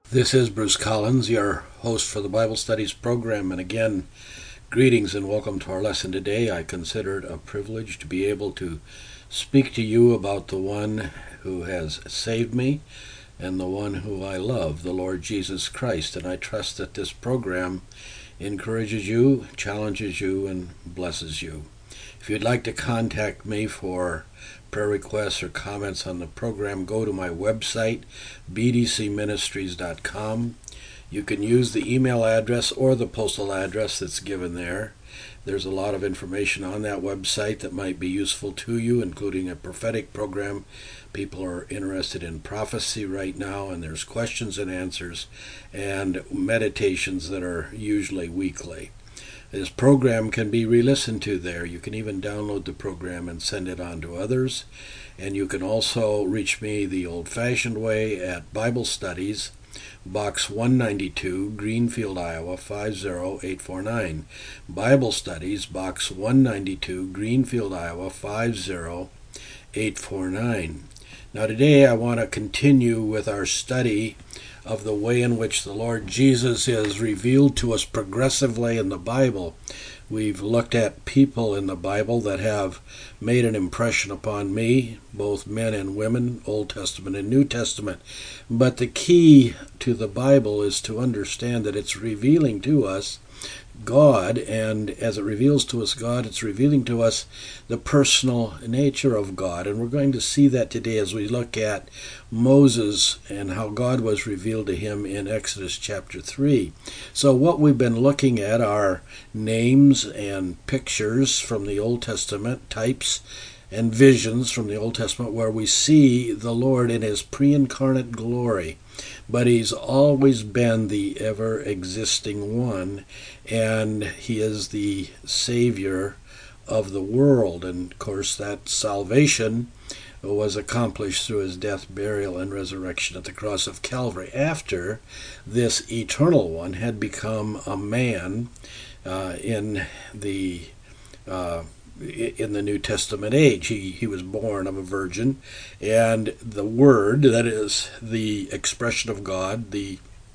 This is Bruce Collins, your host for the Bible Studies program, and again, greetings and welcome to our lesson today. I consider it a privilege to be able to speak to you about the one who has saved me and the one who I love, the Lord Jesus Christ, and I trust that this program encourages you, challenges you, and blesses you. If you'd like to contact me for prayer requests or comments on the program, go to my website, bdcministries.com. You can use the email address or the postal address that's given there. There's a lot of information on that website that might be useful to you, including a prophetic program. People are interested in prophecy right now, and there's questions and answers and meditations that are usually weekly. This program can be re-listened to there. You can even download the program and send it on to others. And you can also reach me the old-fashioned way at Bible Studies, Box 192, Greenfield, Iowa 50849. Bible Studies, Box 192, Greenfield, Iowa 50849. Now today I want to continue with our study of the way in which the Lord Jesus is revealed to us progressively in the Bible. We've looked at people in the Bible that have made an impression upon me, both men and women, Old Testament and New Testament. But the key to the Bible is to understand that it's revealing to us God, and as it reveals to us God, it's revealing to us the personal nature of God. And we're going to see that today as we look at Moses and how God was revealed to him in Exodus chapter 3. So what we've been looking at are names and pictures from the Old Testament, types and visions from the Old Testament where we see the Lord in his pre-incarnate glory. But he's always been the ever-existing one, and he is the Savior of the world. And, of course, that salvation was accomplished through his death, burial, and resurrection at the cross of Calvary after this eternal one had become a man in the New Testament age. He was born of a virgin, and the Word, that is the expression of God, the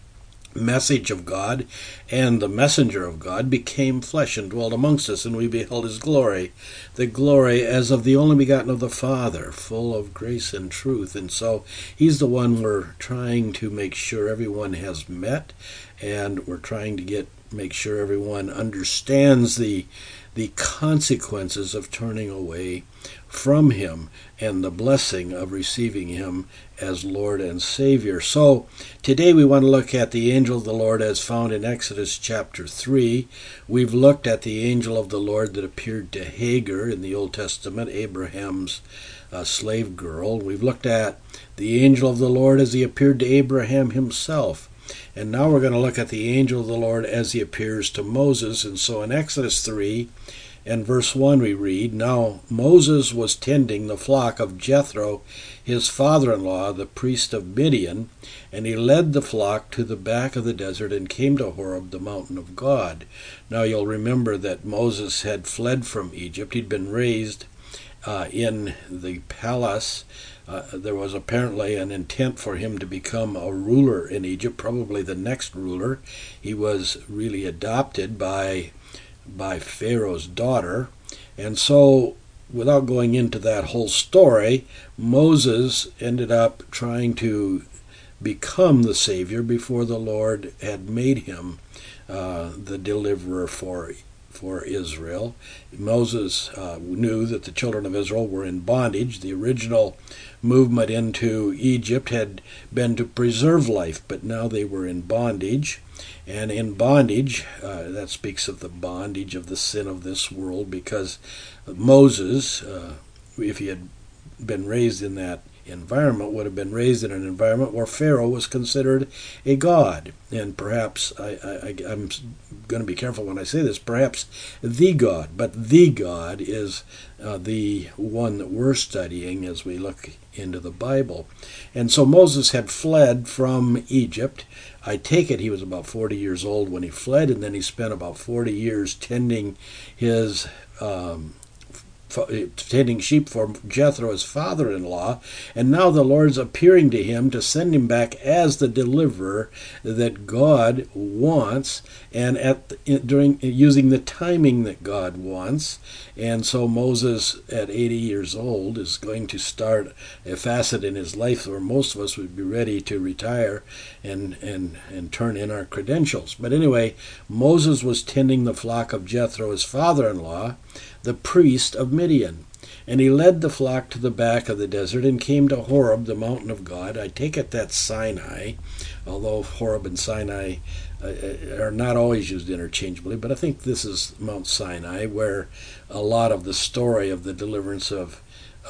message of God, and the messenger of God, became flesh and dwelt amongst us, and we beheld his glory, the glory as of the only begotten of the Father, full of grace and truth. And so he's the one we're trying to make sure everyone has met, and we're trying to make sure everyone understands the consequences of turning away from him and the blessing of receiving him as Lord and Savior. So today we want to look at the angel of the Lord as found in Exodus chapter 3. We've looked at the angel of the Lord that appeared to Hagar in the Old Testament, Abraham's slave girl. We've looked at the angel of the Lord as he appeared to Abraham himself. And now we're going to look at the angel of the Lord as he appears to Moses. And so in Exodus 3 and verse 1 we read, "Now Moses was tending the flock of Jethro, his father-in-law, the priest of Midian, and he led the flock to the back of the desert and came to Horeb, the mountain of God." Now you'll remember that Moses had fled from Egypt. He'd been raised in the palace. There was apparently an intent for him to become a ruler in Egypt, probably the next ruler. He was really adopted by Pharaoh's daughter. And so, without going into that whole story, Moses ended up trying to become the Savior before the Lord had made him the deliverer for Israel. Moses knew that the children of Israel were in bondage. The original movement into Egypt had been to preserve life, but now they were in bondage. And in bondage, that speaks of the bondage of the sin of this world, because Moses, if he had been raised in that environment, would have been raised in an environment where Pharaoh was considered a god. And perhaps, I'm going to be careful when I say this, perhaps the God. But the God is the one that we're studying as we look into the Bible. And so Moses had fled from Egypt. I take it he was about 40 years old when he fled, and then he spent about 40 years tending his tending sheep for Jethro, his father-in-law, and now the Lord's appearing to him to send him back as the deliverer that God wants, and during using the timing that God wants. And so Moses, at 80 years old, is going to start a facet in his life where most of us would be ready to retire and turn in our credentials. But anyway, Moses was tending the flock of Jethro, his father-in-law, the priest of Midian. And he led the flock to the back of the desert and came to Horeb, the mountain of God. I take it that's Sinai, although Horeb and Sinai are not always used interchangeably, but I think this is Mount Sinai, where a lot of the story of the deliverance of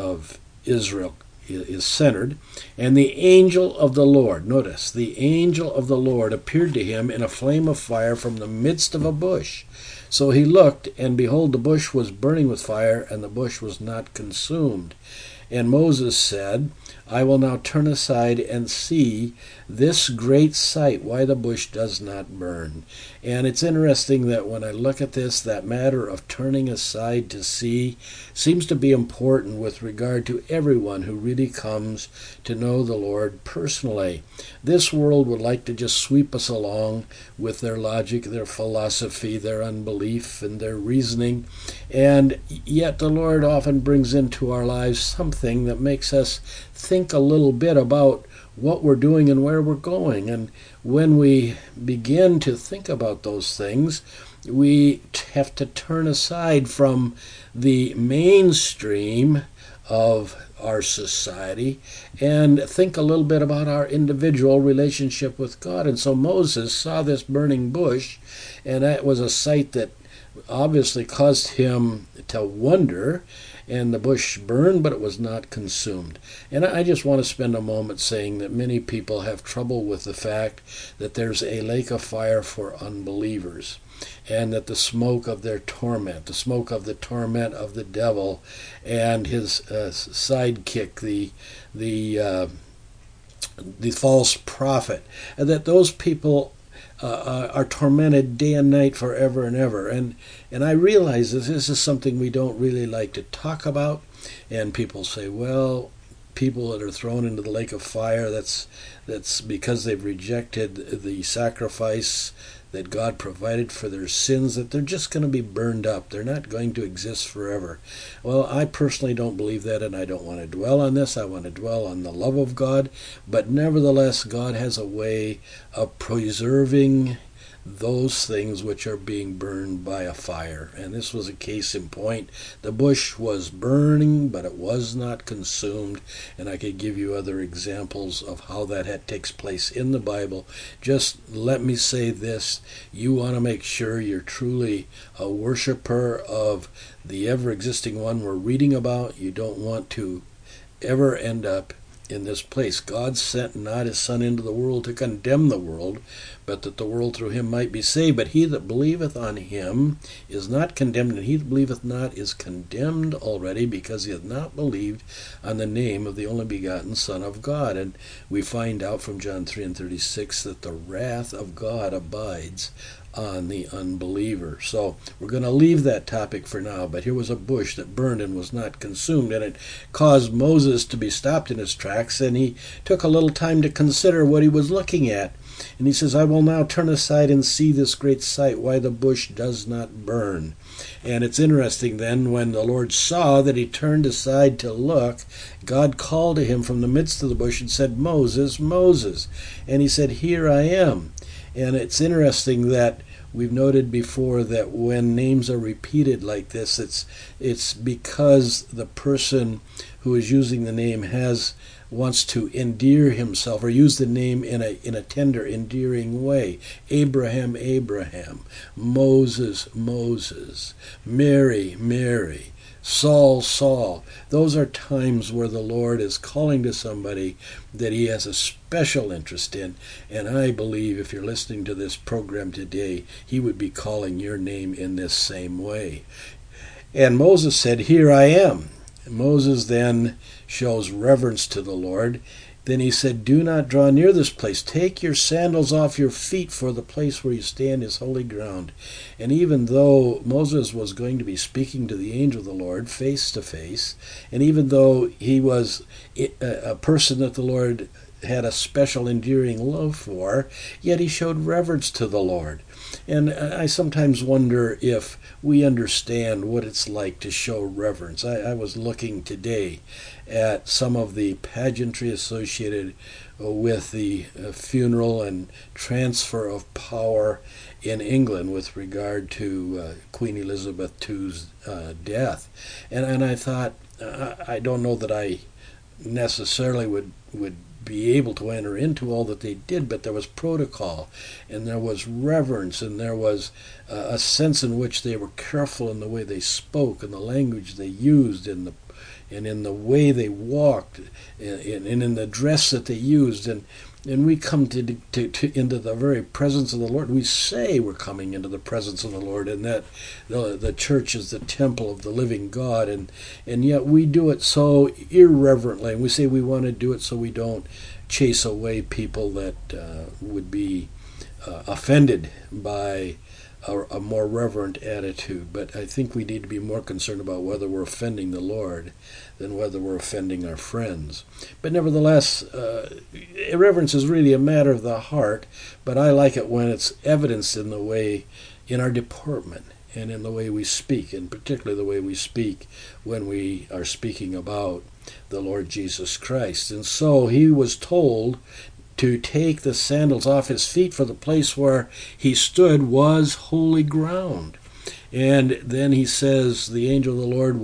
Israel is centered. And the angel of the Lord, notice, the angel of the Lord appeared to him in a flame of fire from the midst of a bush. So he looked, and behold, the bush was burning with fire, and the bush was not consumed. And Moses said, I will now turn aside and see this great sight, why the bush does not burn. And it's interesting that when I look at this, that matter of turning aside to see seems to be important with regard to everyone who really comes to know the Lord personally. This world would like to just sweep us along with their logic, their philosophy, their unbelief, and their reasoning. And yet the Lord often brings into our lives something that makes us think a little bit about what we're doing and where we're going. And when we begin to think about those things, we have to turn aside from the mainstream of our society and think a little bit about our individual relationship with God. And so Moses saw this burning bush, and that was a sight that obviously caused him to wonder. And the bush burned, but it was not consumed. And I just want to spend a moment saying that many people have trouble with the fact that there's a lake of fire for unbelievers, and that the smoke of their torment, the smoke of the torment of the devil and his sidekick, the false prophet, and that those people are tormented day and night forever and ever. And I realize that this is something we don't really like to talk about. And people say, well, people that are thrown into the lake of fire, that's because they've rejected the sacrifice that God provided for their sins, that they're just going to be burned up. They're not going to exist forever. Well, I personally don't believe that, and I don't want to dwell on this. I want to dwell on the love of God. But nevertheless, God has a way of preserving those things which are being burned by a fire. And this was a case in point. The bush was burning, but it was not consumed. And I could give you other examples of how that takes place in the Bible. Just let me say this. You want to make sure you're truly a worshiper of the ever-existing one we're reading about. You don't want to ever end up in this place. God sent not his Son into the world to condemn the world, but that the world through him might be saved. But he that believeth on him is not condemned, and he that believeth not is condemned already, because he hath not believed on the name of the only begotten Son of God. And we find out from John 3:36 that the wrath of God abides on the unbeliever. So we're going to leave that topic for now, but here was a bush that burned and was not consumed, and it caused Moses to be stopped in his tracks, and he took a little time to consider what he was looking at. And he says, I will now turn aside and see this great sight, why the bush does not burn. And it's interesting then, when the Lord saw that he turned aside to look, God called to him from the midst of the bush and said, Moses, Moses. And he said, Here I am. And it's interesting that we've noted before that when names are repeated like this, it's because the person who is using the name wants to endear himself, or use the name in a tender, endearing way. Abraham, Abraham. Moses, Moses. Mary, Mary. Saul, Saul. Those are times where the Lord is calling to somebody that he has a special interest in. And I believe if you're listening to this program today, he would be calling your name in this same way. And Moses said, Here I am. And Moses then shows reverence to the Lord. Then he said, "Do not draw near this place. Take your sandals off your feet, for the place where you stand is holy ground." And even though Moses was going to be speaking to the angel of the Lord face to face, and even though he was a person that the Lord had a special endearing love for, yet he showed reverence to the Lord. And I sometimes wonder if we understand what it's like to show reverence. I was looking today at some of the pageantry associated with the funeral and transfer of power in England with regard to Queen Elizabeth II's death. And I thought, I don't know that I necessarily would be able to enter into all that they did, but there was protocol, and there was reverence, and there was a sense in which they were careful in the way they spoke and the language they used and in the way they walked and in the dress that they used. And we come into the very presence of the Lord. We say we're coming into the presence of the Lord, and that the church is the temple of the living God, and yet we do it so irreverently. And we say we want to do it so we don't chase away people that would be offended by a more reverent attitude. But I think we need to be more concerned about whether we're offending the Lord than whether we're offending our friends. But nevertheless, irreverence is really a matter of the heart, but I like it when it's evidenced in our deportment and in the way we speak, and particularly the way we speak when we are speaking about the Lord Jesus Christ. And so he was told to take the sandals off his feet, for the place where he stood was holy ground. And then he says, the angel of the Lord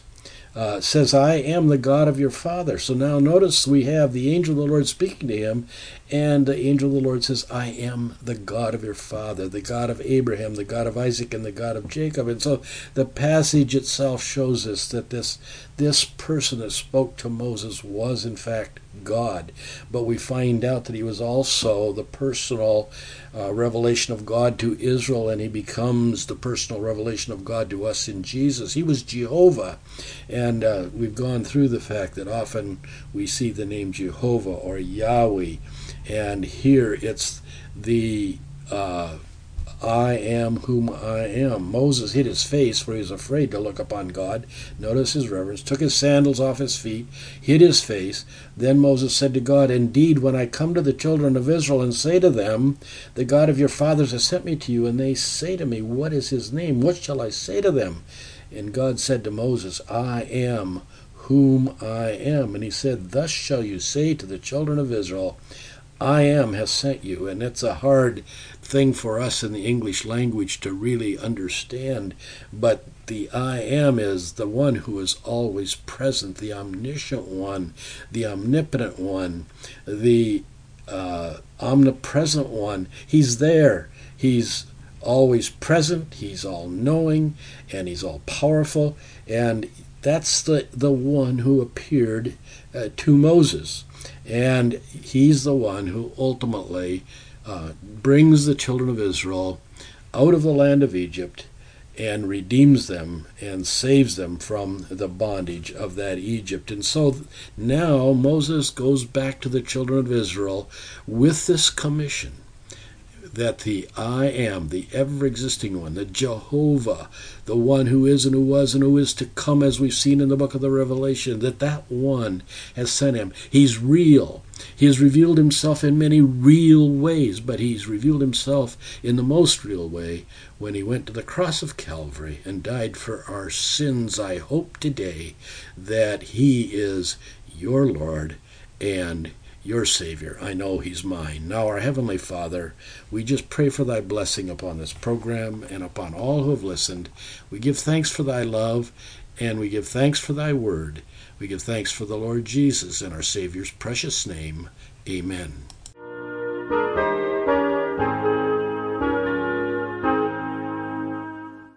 says, "I am the God of your father." So now notice we have the angel of the Lord speaking to him, and the angel of the Lord says, "I am the God of your father, the God of Abraham, the God of Isaac, and the God of Jacob." And so the passage itself shows us that this person that spoke to Moses was in fact God. But we find out that he was also the personal revelation of God to Israel, and he becomes the personal revelation of God to us in Jesus. He was Jehovah, and we've gone through the fact that often we see the name Jehovah or Yahweh, and here it's the I am whom I am. Moses hid his face, for he was afraid to look upon God. Notice his reverence. Took his sandals off his feet, hid his face. Then Moses said to God, "Indeed, when I come to the children of Israel and say to them, 'The God of your fathers has sent me to you,' and they say to me, 'What is his name?' what shall I say to them?" And God said to Moses, "I am whom I am." And he said, "Thus shall you say to the children of Israel, 'I am has sent you.'" And it's a hard thing for us in the English language to really understand, but the I am is the one who is always present, the omniscient one, the omnipotent one, the omnipresent one. He's there. He's always present. He's all-knowing, and he's all-powerful, and that's the one who appeared to Moses. And he's the one who ultimately brings the children of Israel out of the land of Egypt and redeems them and saves them from the bondage of that Egypt. And so now Moses goes back to the children of Israel with this commission that the I am, the ever-existing one, the Jehovah, the one who is and who was and who is to come, as we've seen in the book of the Revelation, that one has sent him. He's real. He has revealed himself in many real ways, but he's revealed himself in the most real way when he went to the cross of Calvary and died for our sins. I hope today that he is your Lord and your Savior. I know he's mine. Now, our Heavenly Father, we just pray for thy blessing upon this program and upon all who have listened. We give thanks for thy love, and we give thanks for thy word. We give thanks for the Lord Jesus in our Savior's precious name. Amen.